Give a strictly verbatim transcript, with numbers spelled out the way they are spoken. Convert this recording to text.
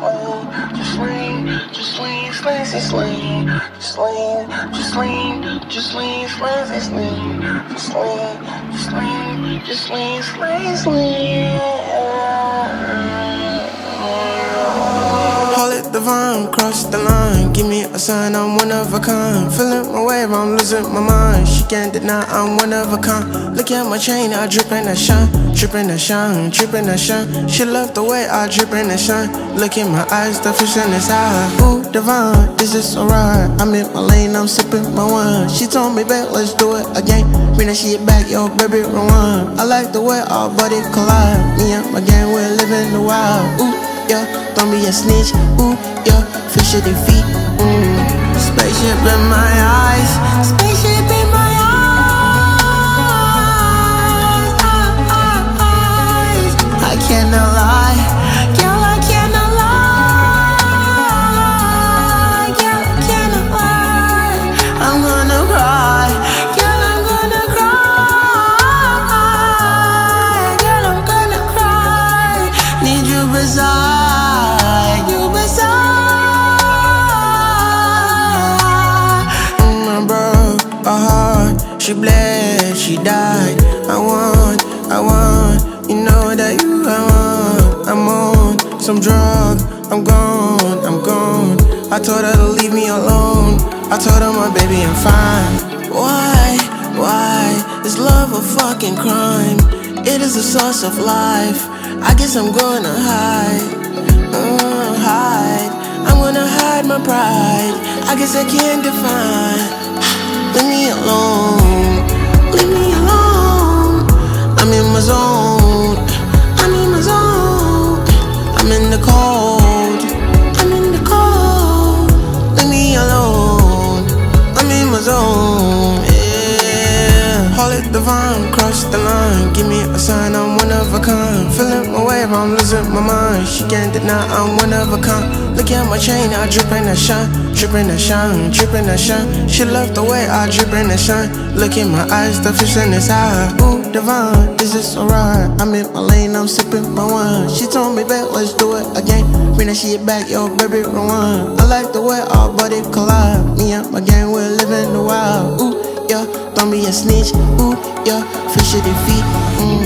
lean, just lean, just lean, just lean, just lean, just lean, just lean, just lean, just lean, just lean, just lean, just lean. Hold it divine, cross the line. Give me a sign, I'm one of a kind. Feeling my wave, I'm losing my mind. She can't deny I'm one of a kind. Look at my chain, I drip and I shine. Drip and I shine, drip and I shine. She love the way I drip and I shine. Look in my eyes, the fish in his eye. Ooh, divine, this is alright. I'm in my lane, I'm sipping my wine. She told me back, let's do it again. Bring that shit back, yo, baby, rewind. I like the way our body collide. Me and my gang, we're living the wild. Ooh, yeah, don't be a snitch. Ooh, yeah, fish at their feet. Mm. Spaceship in my eyes. Spaceship in my eyes. eyes. I cannot lie. Girl, I cannot lie. Girl, I cannot lie. I'm gonna cry. Girl, I'm gonna cry. Girl, I'm gonna cry. Need you beside. She bled, she died. I want, I want. You know that you I want. I'm on some drug. I'm gone, I'm gone. I told her to leave me alone. I told her my baby I'm fine. Why, why is love a fucking crime? It is a source of life. I guess I'm gonna hide, uh, hide. I'm gonna hide my pride. I guess I can't define. Leave me alone, leave me alone. I'm in my zone, I'm in my zone. I'm in the cold, I'm in the cold. Leave me alone, I'm in my zone, yeah. Hold it divine, cross the line. Give me a sign, I'm one of a kind. Feeling my wave, I'm losing my mind. She can't deny I'm one of a kind. Look at my chain, I drip and I shine. Drip and I shine, drip and I shine. She love the way I drip and I shine. Look in my eyes, the fish in his eye. Ooh, divine, is this alright? I'm in my lane, I'm sipping my wine. She told me back, let's do it again. Bring that shit back, yo, baby, rewind. I like the way our body collide. Me and my gang, we're living the wild. Ooh, yeah, don't be a snitch. Ooh, yeah, fish at their feet. Mm.